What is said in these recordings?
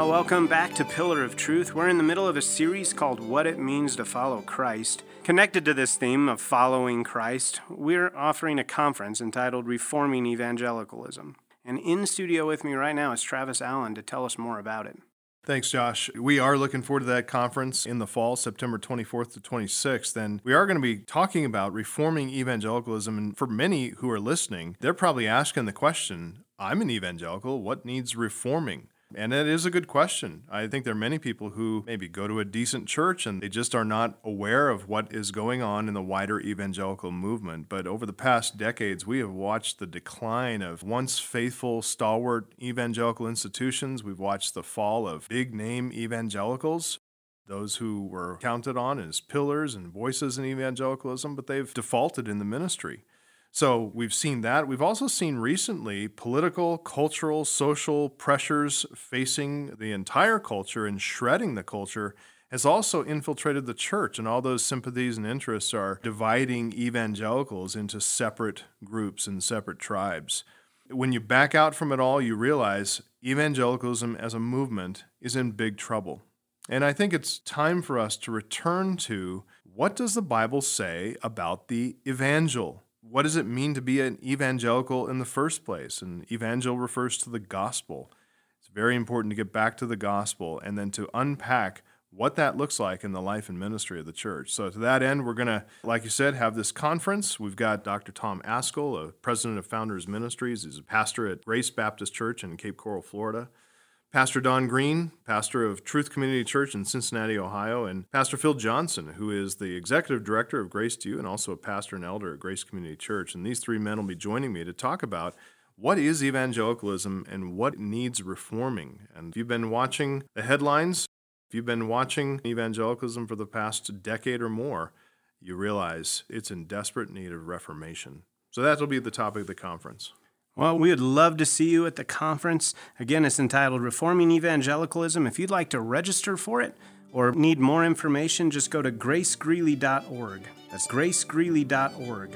Well, welcome back to Pillar of Truth. We're in the middle of a series called What It Means to Follow Christ. Connected to this theme of following Christ, we're offering a conference entitled Reforming Evangelicalism. And in studio with me right now is Travis Allen to tell us more about it. Thanks, Josh. We are looking forward to that conference in the fall, September 24th to 26th. And we are going to be talking about reforming evangelicalism. And for many who are listening, they're probably asking the question, I'm an evangelical, what needs reforming? And that is a good question. I think there are many people who maybe go to a decent church and they just are not aware of what is going on in the wider evangelical movement. But over the past decades, we have watched the decline of once faithful, stalwart evangelical institutions. We've watched the fall of big-name evangelicals, those who were counted on as pillars and voices in evangelicalism, but they've defaulted in the ministry. So we've seen that. We've also seen recently political, cultural, social pressures facing the entire culture and shredding the culture has also infiltrated the church, and all those sympathies and interests are dividing evangelicals into separate groups and separate tribes. When you back out from it all, you realize evangelicalism as a movement is in big trouble. And I think it's time for us to return to what does the Bible say about the evangel? What does it mean to be an evangelical in the first place? And evangel refers to the gospel. It's very important to get back to the gospel and then to unpack what that looks like in the life and ministry of the church. So to that end, we're going to, like you said, have this conference. We've got Dr. Tom Ascol, a president of Founders Ministries. He's a pastor at Grace Baptist Church in Cape Coral, Florida. Pastor Don Green, pastor of Truth Community Church in Cincinnati, Ohio, and Pastor Phil Johnson, who is the executive director of Grace to You and also a pastor and elder at Grace Community Church. And these three men will be joining me to talk about what is evangelicalism and what needs reforming. And if you've been watching the headlines, if you've been watching evangelicalism for the past decade or more, you realize it's in desperate need of reformation. So that will be the topic of the conference. Well, we would love to see you at the conference. Again, it's entitled Reforming Evangelicalism. If you'd like to register for it or need more information, just go to gracegreeley.org. That's gracegreeley.org.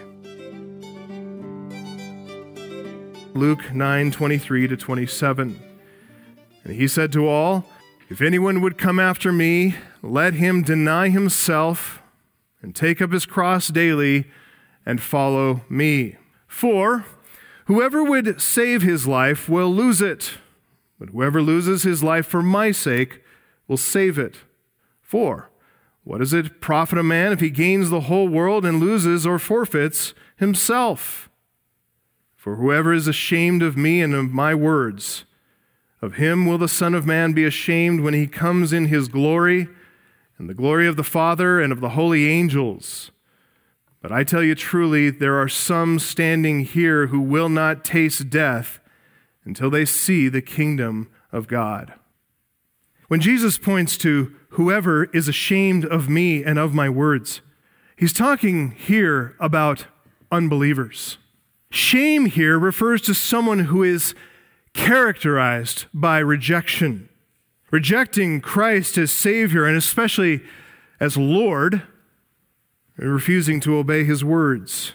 Luke 9:23-27. And he said to all, "If anyone would come after me, let him deny himself and take up his cross daily and follow me. For whoever would save his life will lose it, but whoever loses his life for my sake will save it. For what does it profit a man if he gains the whole world and loses or forfeits himself? For whoever is ashamed of me and of my words, of him will the Son of Man be ashamed when he comes in his glory and the glory of the Father and of the holy angels. But I tell you truly, there are some standing here who will not taste death until they see the kingdom of God." When Jesus points to whoever is ashamed of me and of my words, he's talking here about unbelievers. Shame here refers to someone who is characterized by rejection. Rejecting Christ as Savior and especially as Lord, and refusing to obey his words.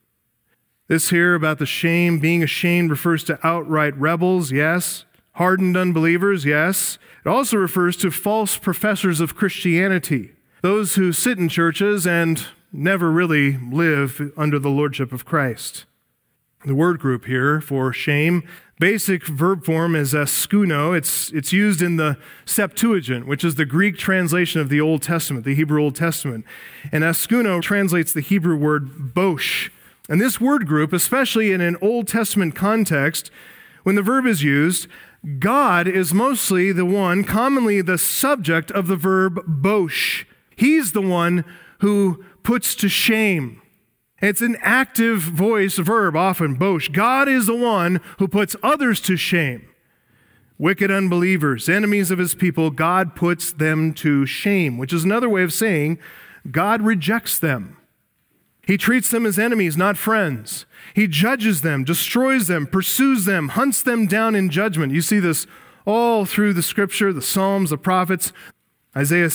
This here about the shame, being ashamed, refers to outright rebels, yes. Hardened unbelievers, yes. It also refers to false professors of Christianity, those who sit in churches and never really live under the lordship of Christ. The word group here for shame, basic verb form is askuno. It's used in the Septuagint, which is the Greek translation of the Old Testament, the Hebrew Old Testament. And askuno translates the Hebrew word bosh. And this word group, especially in an Old Testament context, when the verb is used, God is mostly the one, commonly the subject of the verb bosh. He's the one who puts to shame. It's an active voice verb, often, bosh. God is the one who puts others to shame. Wicked unbelievers, enemies of his people, God puts them to shame, which is another way of saying God rejects them. He treats them as enemies, not friends. He judges them, destroys them, pursues them, hunts them down in judgment. You see this all through the scripture, the Psalms, the prophets. Isaiah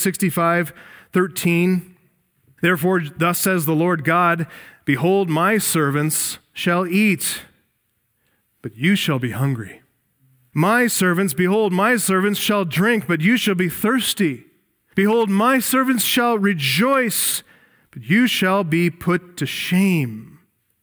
65:13. Therefore, thus says the Lord God, behold, my servants shall eat, but you shall be hungry. My servants, behold, my servants shall drink, but you shall be thirsty. Behold, my servants shall rejoice, but you shall be put to shame.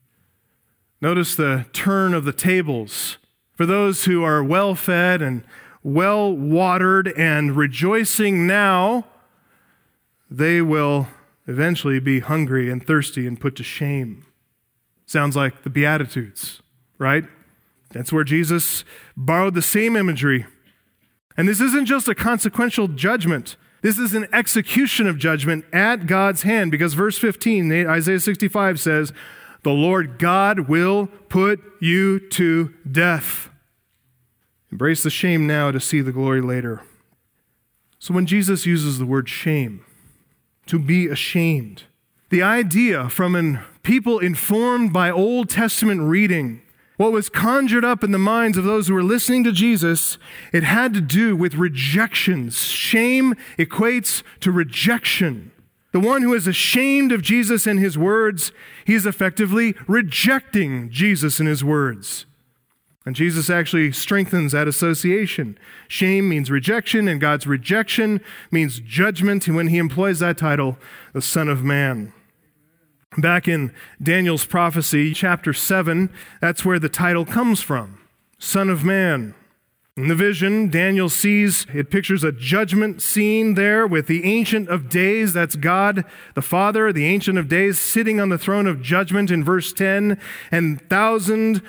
Notice the turn of the tables. For those who are well-fed and well-watered and rejoicing now, they will eventually be hungry and thirsty and put to shame. Sounds like the Beatitudes, right? That's where Jesus borrowed the same imagery. And this isn't just a consequential judgment. This is an execution of judgment at God's hand, because verse 15, Isaiah 65 says, the Lord God will put you to death. Embrace the shame now to see the glory later. So when Jesus uses the word shame, to be ashamed, the idea from people informed by Old Testament reading, what was conjured up in the minds of those who were listening to Jesus, it had to do with rejections. Shame equates to rejection. The one who is ashamed of Jesus and his words, he is effectively rejecting Jesus and his words. And Jesus actually strengthens that association. Shame means rejection, and God's rejection means judgment. And when he employs that title, the Son of Man. Back in Daniel's prophecy, chapter 7, that's where the title comes from, Son of Man. In the vision, Daniel sees, it pictures a judgment scene there with the Ancient of Days, that's God the Father, the Ancient of Days, sitting on the throne of judgment in verse 10, and thousands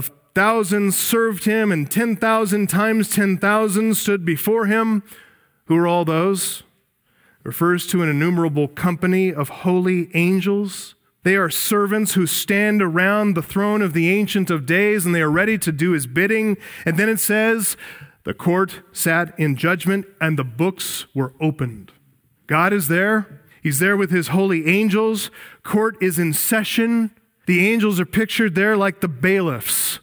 served him, and 10,000 times 10,000 stood before him. Who are all those? Refers to an innumerable company of holy angels. They are servants who stand around the throne of the Ancient of Days, and they are ready to do his bidding. And then it says, the court sat in judgment, and the books were opened. God is there. He's there with his holy angels. Court is in session. The angels are pictured there like the bailiffs.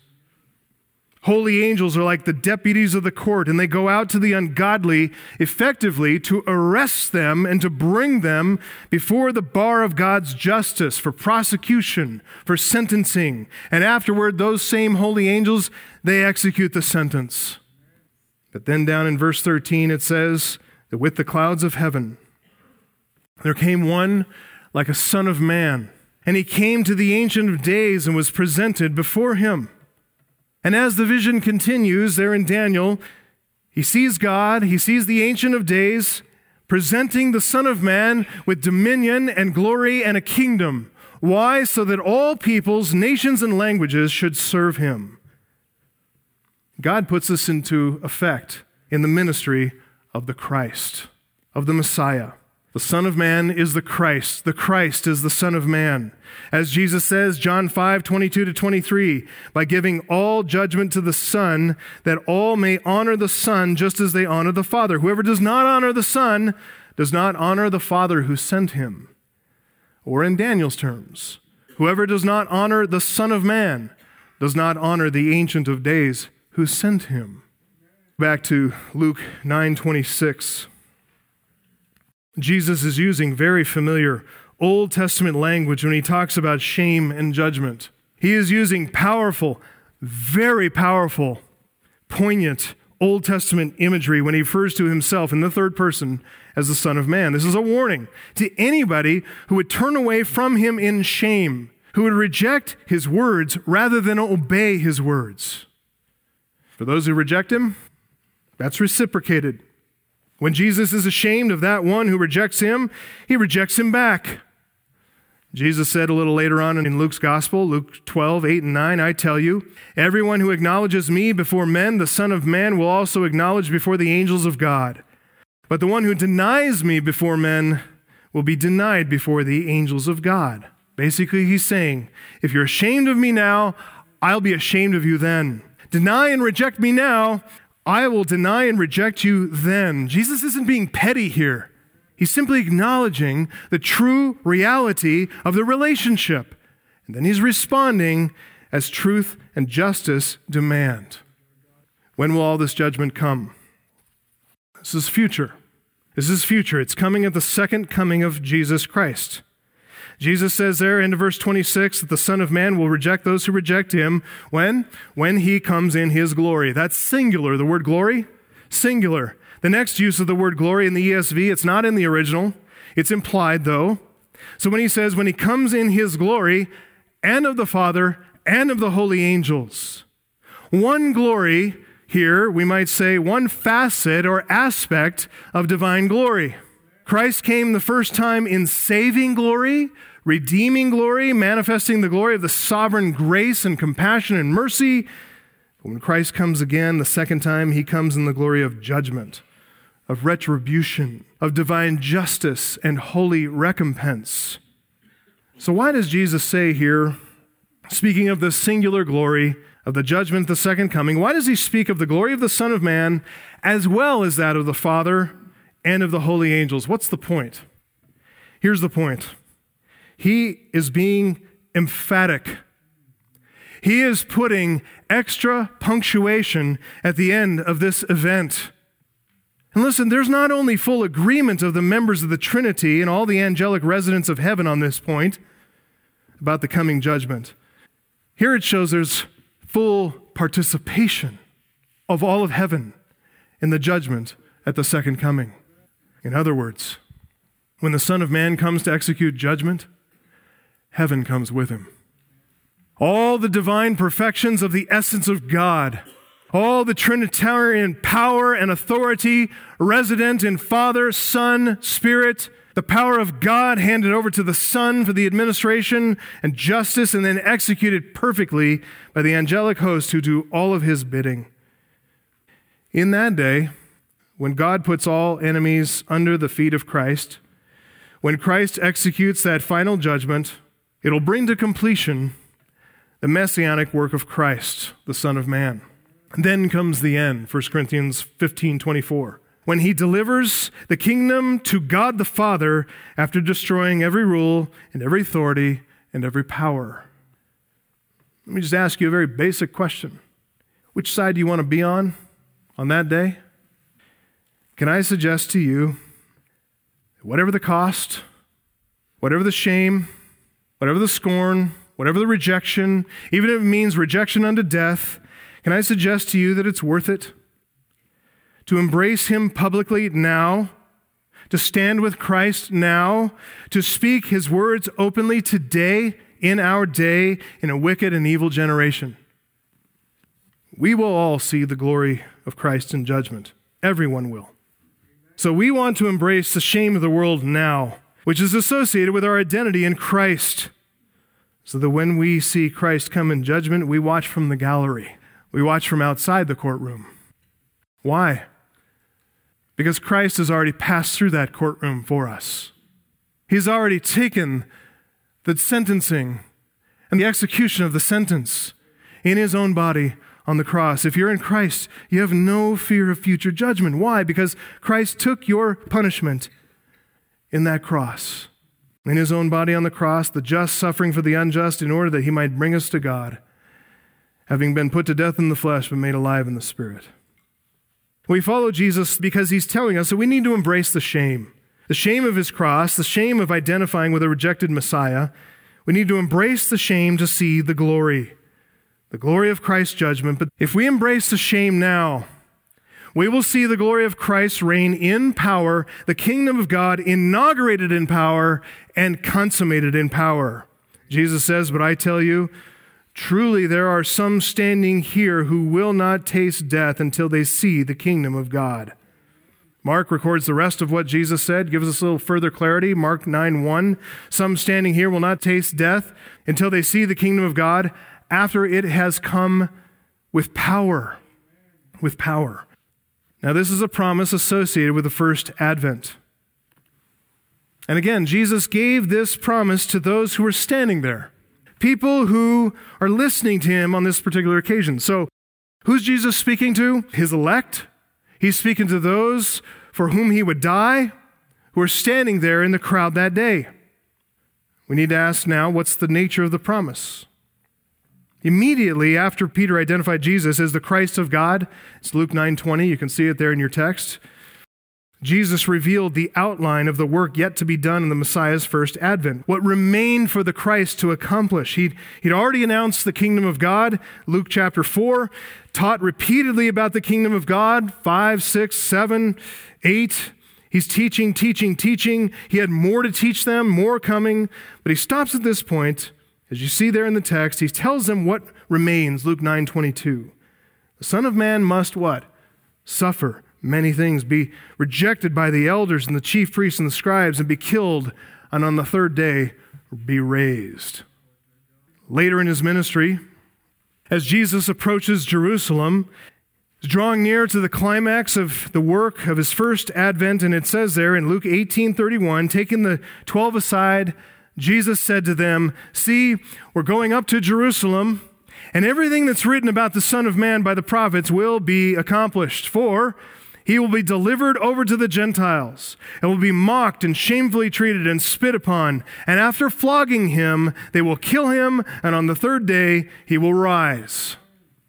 Holy angels are like the deputies of the court, and they go out to the ungodly effectively to arrest them and to bring them before the bar of God's justice for prosecution, for sentencing. And afterward, those same holy angels, they execute the sentence. But then down in verse 13, it says that with the clouds of heaven, there came one like a son of man, and he came to the Ancient of Days and was presented before him. And as the vision continues there in Daniel, he sees God, he sees the Ancient of Days presenting the Son of Man with dominion and glory and a kingdom. Why? So that all peoples, nations, and languages should serve him. God puts this into effect in the ministry of the Christ, of the Messiah. The Son of Man is the Christ. The Christ is the Son of Man. As Jesus says, John 5:22-23, by giving all judgment to the Son, that all may honor the Son just as they honor the Father. Whoever does not honor the Son does not honor the Father who sent him. Or in Daniel's terms, whoever does not honor the Son of Man does not honor the Ancient of Days who sent him. Back to Luke 9:26. Jesus is using very familiar Old Testament language when he talks about shame and judgment. He is using powerful, very powerful, poignant Old Testament imagery when he refers to himself in the third person as the Son of Man. This is a warning to anybody who would turn away from him in shame, who would reject his words rather than obey his words. For those who reject him, that's reciprocated. When Jesus is ashamed of that one who rejects him, he rejects him back. Jesus said a little later on in Luke's gospel, Luke 12:8-9, I tell you, everyone who acknowledges me before men, the Son of Man will also acknowledge before the angels of God. But the one who denies me before men will be denied before the angels of God. Basically, he's saying, if you're ashamed of me now, I'll be ashamed of you then. Deny and reject me now, I will deny and reject you then. Jesus isn't being petty here. He's simply acknowledging the true reality of the relationship. And then he's responding as truth and justice demand. When will all this judgment come? This is future. This is future. It's coming at the second coming of Jesus Christ. Jesus says there in verse 26 that the Son of Man will reject those who reject him. When? When he comes in his glory. That's singular, the word glory. Singular. The next use of the word glory in the ESV, it's not in the original. It's implied, though. So when he says, when he comes in his glory, and of the Father, and of the holy angels. One glory here, we might say, one facet or aspect of divine glory. Christ came the first time in saving glory, redeeming glory, manifesting the glory of the sovereign grace and compassion and mercy. When Christ comes again the second time, he comes in the glory of judgment, of retribution, of divine justice and holy recompense. So why does Jesus say here, speaking of the singular glory of the judgment, the second coming, why does he speak of the glory of the Son of Man as well as that of the Father and of the holy angels? What's the point? Here's the point. He is being emphatic. He is putting extra punctuation at the end of this event. And listen, there's not only full agreement of the members of the Trinity and all the angelic residents of heaven on this point about the coming judgment. Here it shows there's full participation of all of heaven in the judgment at the second coming. In other words, when the Son of Man comes to execute judgment, heaven comes with him. All the divine perfections of the essence of God, all the Trinitarian power and authority resident in Father, Son, Spirit, the power of God handed over to the Son for the administration and justice and then executed perfectly by the angelic host who do all of his bidding. In that day, when God puts all enemies under the feet of Christ, when Christ executes that final judgment, it'll bring to completion the messianic work of Christ, the Son of Man. And then comes the end, 1 Corinthians 15:24, when he delivers the kingdom to God the Father after destroying every rule and every authority and every power. Let me just ask you a very basic question. Which side do you want to be on that day? Can I suggest to you, whatever the cost, whatever the shame, whatever the scorn, whatever the rejection, even if it means rejection unto death, can I suggest to you that it's worth it to embrace him publicly now, to stand with Christ now, to speak his words openly today, in our day, in a wicked and evil generation? We will all see the glory of Christ in judgment. Everyone will. So we want to embrace the shame of the world now, which is associated with our identity in Christ, so that when we see Christ come in judgment, we watch from the gallery. We watch from outside the courtroom. Why? Because Christ has already passed through that courtroom for us. He's already taken the sentencing and the execution of the sentence in his own body on the cross. If you're in Christ, you have no fear of future judgment. Why? Because Christ took your punishment in that cross. In his own body on the cross, the just suffering for the unjust in order that he might bring us to God, having been put to death in the flesh but made alive in the Spirit. We follow Jesus because he's telling us that we need to embrace the shame of his cross, the shame of identifying with a rejected Messiah. We need to embrace the shame to see the glory of Christ's judgment. But if we embrace the shame now, we will see the glory of Christ reign in power, the kingdom of God inaugurated in power and consummated in power. Jesus says, but I tell you, truly there are some standing here who will not taste death until they see the kingdom of God. Mark records the rest of what Jesus said, gives us a little further clarity. Mark 9:1, some standing here will not taste death until they see the kingdom of God after it has come with power. With power. Now, this is a promise associated with the first advent. And again, Jesus gave this promise to those who were standing there, people who are listening to him on this particular occasion. So, who's Jesus speaking to? His elect. He's speaking to those for whom he would die, who are standing there in the crowd that day. We need to ask now, what's the nature of the promise? Immediately after Peter identified Jesus as the Christ of God, it's Luke 9:20, you can see it there in your text. Jesus revealed the outline of the work yet to be done in the Messiah's first advent, what remained for the Christ to accomplish. He'd already announced the kingdom of God, Luke chapter 4, taught repeatedly about the kingdom of God, 5, 6, 7, 8. He's teaching. He had more to teach them, more coming, but he stops at this point. As you see there in the text, he tells them what remains, Luke 9:22. The Son of Man must what? Suffer many things, be rejected by the elders and the chief priests and the scribes, and be killed, and on the third day be raised. Later in his ministry, as Jesus approaches Jerusalem, he's drawing near to the climax of the work of his first advent, and it says there in Luke 18:31, taking the 12 aside, Jesus said to them, "See, we're going up to Jerusalem, and everything that's written about the Son of Man by the prophets will be accomplished. For he will be delivered over to the Gentiles, and will be mocked and shamefully treated and spit upon. And after flogging him, they will kill him, and on the third day he will rise."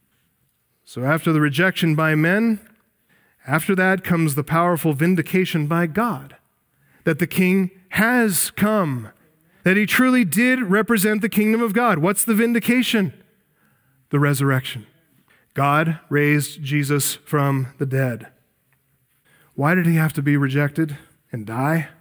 So after the rejection by men, after that comes the powerful vindication by God, that the King has come, that he truly did represent the kingdom of God. What's the vindication? The resurrection. God raised Jesus from the dead. Why did he have to be rejected and die?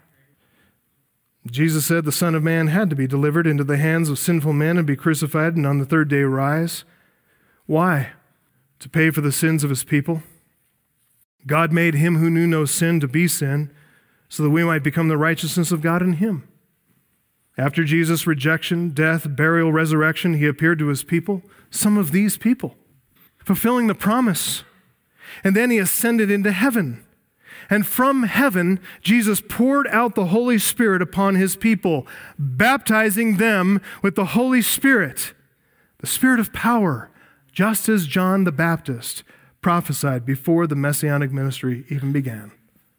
Jesus said the Son of Man had to be delivered into the hands of sinful men and be crucified and on the third day rise. Why? To pay for the sins of his people. God made him who knew no sin to be sin, so that we might become the righteousness of God in him. After Jesus' rejection, death, burial, resurrection, he appeared to his people, some of these people, fulfilling the promise. And then he ascended into heaven. And from heaven, Jesus poured out the Holy Spirit upon his people, baptizing them with the Holy Spirit, the Spirit of power, just as John the Baptist prophesied before the Messianic ministry even began.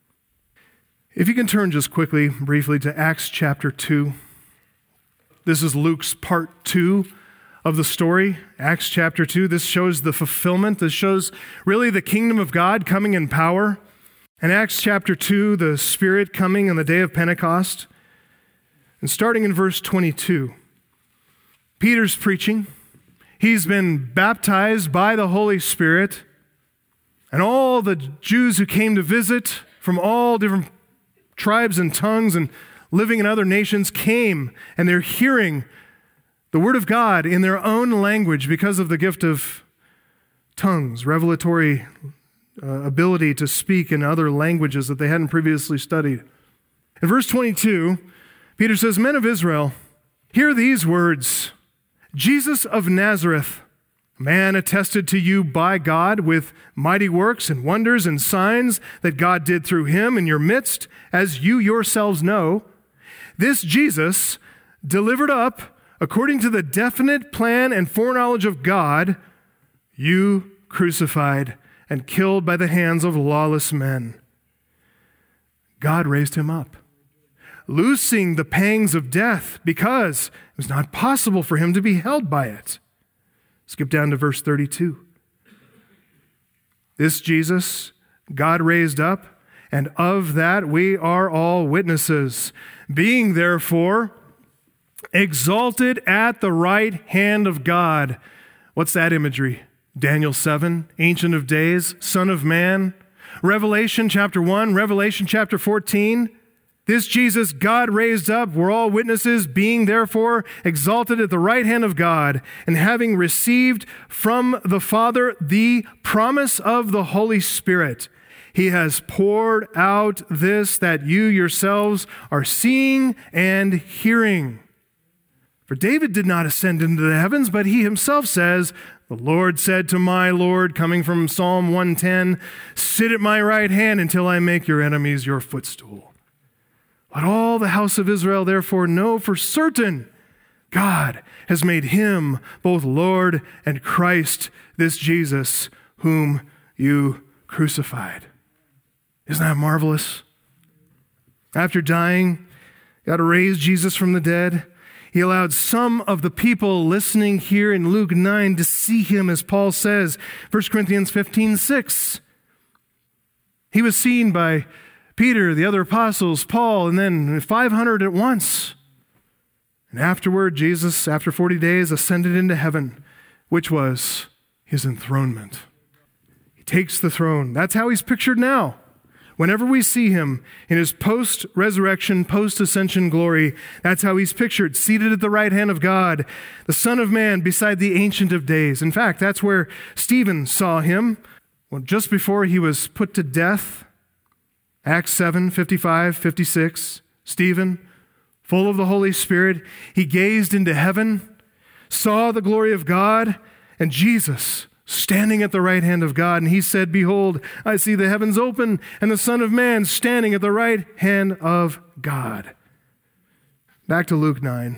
If you can turn just quickly, briefly, to Acts chapter 2. This is Luke's part 2 of the story, Acts chapter 2. This shows the fulfillment. This shows really the kingdom of God coming in power. In Acts chapter 2, the Spirit coming on the day of Pentecost. And starting in verse 22, Peter's preaching. He's been baptized by the Holy Spirit. And all the Jews who came to visit from all different tribes and tongues and living in other nations came, and they're hearing the word of God in their own language because of the gift of tongues, revelatory ability to speak in other languages that they hadn't previously studied. In verse 22, Peter says, "Men of Israel, hear these words. Jesus of Nazareth, a man attested to you by God with mighty works and wonders and signs that God did through him in your midst, as you yourselves know. This Jesus, delivered up according to the definite plan and foreknowledge of God, you crucified and killed by the hands of lawless men. God raised him up, loosing the pangs of death, because it was not possible for him to be held by it." Skip down to verse 32. "This Jesus God raised up, and of that we are all witnesses. Being therefore exalted at the right hand of God." What's that imagery? Daniel 7, Ancient of Days, Son of Man. Revelation chapter 1, Revelation chapter 14. This Jesus God raised up, we're all witnesses, being therefore exalted at the right hand of God, and having received from the Father the promise of the Holy Spirit, he has poured out this that you yourselves are seeing and hearing. For David did not ascend into the heavens, but he himself says, "The Lord said to my Lord," coming from Psalm 110, "Sit at my right hand until I make your enemies your footstool." Let all the house of Israel therefore know for certain God has made him both Lord and Christ, this Jesus whom you crucified. Isn't that marvelous? After dying, God raised Jesus from the dead. He allowed some of the people listening here in Luke 9 to see him, as Paul says, 1 Corinthians 15:6. He was seen by Peter, the other apostles, Paul, and then 500 at once. And afterward, Jesus, after 40 days, ascended into heaven, which was his enthronement. He takes the throne. That's how he's pictured now. Whenever we see him in his post-resurrection, post-ascension glory, that's how he's pictured, seated at the right hand of God, the Son of Man beside the Ancient of Days. In fact, that's where Stephen saw him just before he was put to death. Acts 7, 55, 56. Stephen, full of the Holy Spirit, he gazed into heaven, saw the glory of God, and Jesus standing at the right hand of God. And he said, "Behold, I see the heavens open and the Son of Man standing at the right hand of God." Back to Luke 9,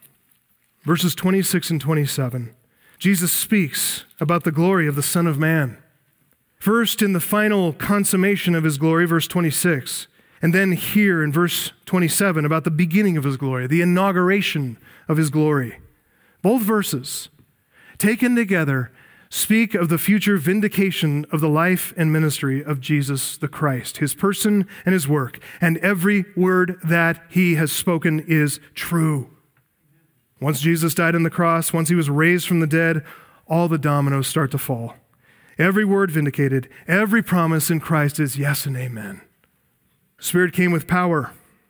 verses 26 and 27. Jesus speaks about the glory of the Son of Man. First, in the final consummation of his glory, verse 26, and then here in verse 27 about the beginning of his glory, the inauguration of his glory. Both verses, taken together, speak of the future vindication of the life and ministry of Jesus the Christ, his person and his work, and every word that he has spoken is true. Once Jesus died on the cross, once he was raised from the dead, all the dominoes start to fall. Every word vindicated, every promise in Christ is yes and amen. Spirit came with power,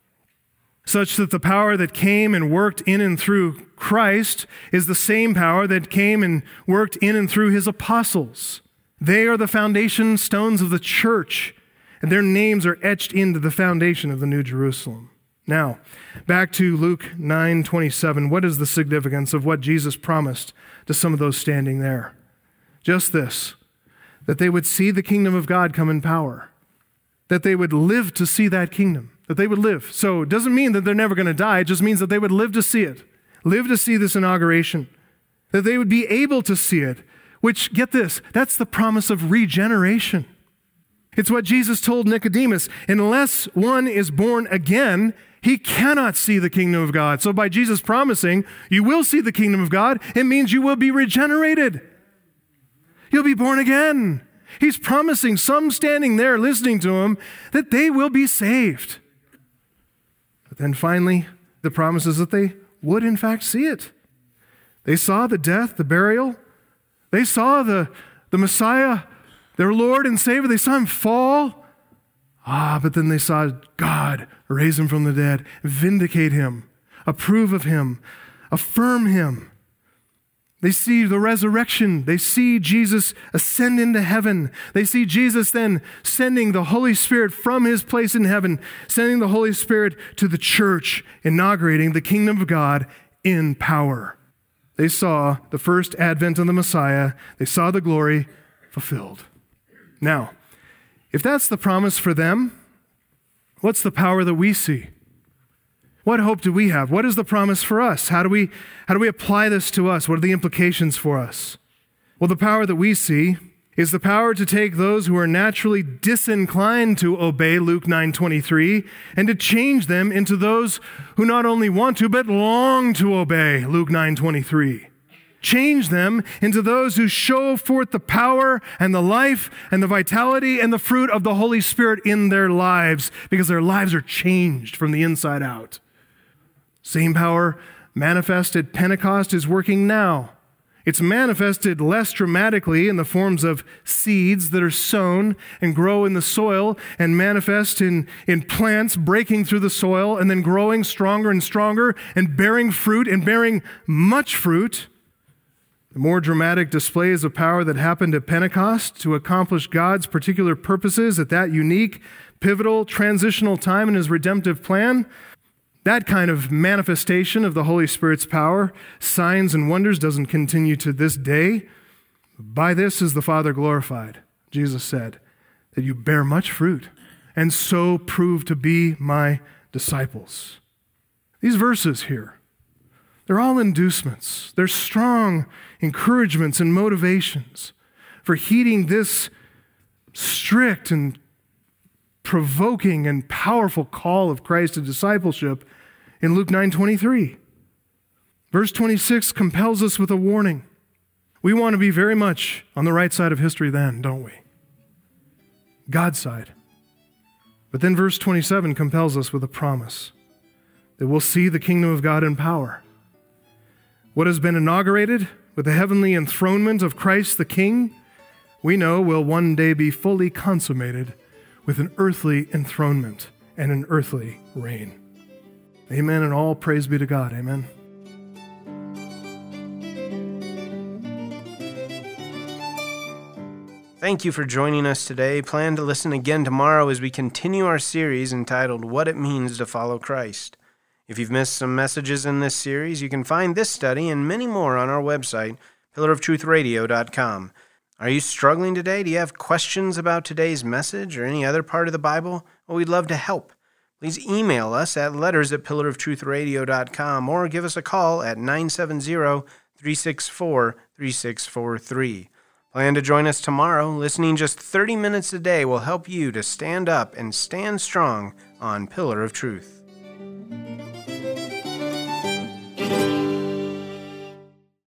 such that the power that came and worked in and through Christ is the same power that came and worked in and through his apostles. They are the foundation stones of the church, and their names are etched into the foundation of the New Jerusalem. Now, back to Luke 9:27. What is the significance of what Jesus promised to some of those standing there? Just this, that they would see the kingdom of God come in power, that they would live to see that kingdom, that they would live. So it doesn't mean that they're never going to die. It just means that they would live to see it, live to see this inauguration, that they would be able to see it, which, get this, that's the promise of regeneration. It's what Jesus told Nicodemus. Unless one is born again, he cannot see the kingdom of God. So by Jesus promising, you will see the kingdom of God, it means you will be regenerated. You'll be born again. He's promising some standing there listening to him that they will be saved. But then finally, the promise is that they would in fact see it. They saw the death, the burial. They saw the Messiah, their Lord and Savior. They saw him fall. But then they saw God raise him from the dead, vindicate him, approve of him, affirm him. They see the resurrection. They see Jesus ascend into heaven. They see Jesus then sending the Holy Spirit from his place in heaven, sending the Holy Spirit to the church, inaugurating the kingdom of God in power. They saw the first advent of the Messiah. They saw the glory fulfilled. Now, if that's the promise for them, what's the power that we see? What hope do we have? What is the promise for us? How do we apply this to us? What are the implications for us? Well, the power that we see is the power to take those who are naturally disinclined to obey, Luke 9:23, and to change them into those who not only want to, but long to obey, Luke 9:23. Change them into those who show forth the power and the life and the vitality and the fruit of the Holy Spirit in their lives, because their lives are changed from the inside out. Same power manifested at Pentecost is working now. It's manifested less dramatically in the forms of seeds that are sown and grow in the soil and manifest in plants breaking through the soil and then growing stronger and stronger and bearing fruit and bearing much fruit. The more dramatic displays of power that happened at Pentecost to accomplish God's particular purposes at that unique, pivotal, transitional time in his redemptive plan, that kind of manifestation of the Holy Spirit's power, signs and wonders, doesn't continue to this day. By this is the Father glorified, Jesus said, that you bear much fruit and so prove to be my disciples. These verses here, they're all inducements. They're strong encouragements and motivations for heeding this strict and provoking and powerful call of Christ to discipleship in Luke 9:23. Verse 26 compels us with a warning. We want to be very much on the right side of history then, don't we? God's side. But then verse 27 compels us with a promise that we'll see the kingdom of God in power. What has been inaugurated with the heavenly enthronement of Christ the King, we know will one day be fully consummated with an earthly enthronement and an earthly reign. Amen, and all praise be to God. Amen. Thank you for joining us today. Plan to listen again tomorrow as we continue our series entitled What It Means to Follow Christ. If you've missed some messages in this series, you can find this study and many more on our website, pillarofTruthRadio.com. Are you struggling today? Do you have questions about today's message or any other part of the Bible? Well, we'd love to help. Please email us at letters@pillarofTruthRadio.com or give us a call at 970-364-3643. Plan to join us tomorrow. Listening just 30 minutes a day will help you to stand up and stand strong on Pillar of Truth.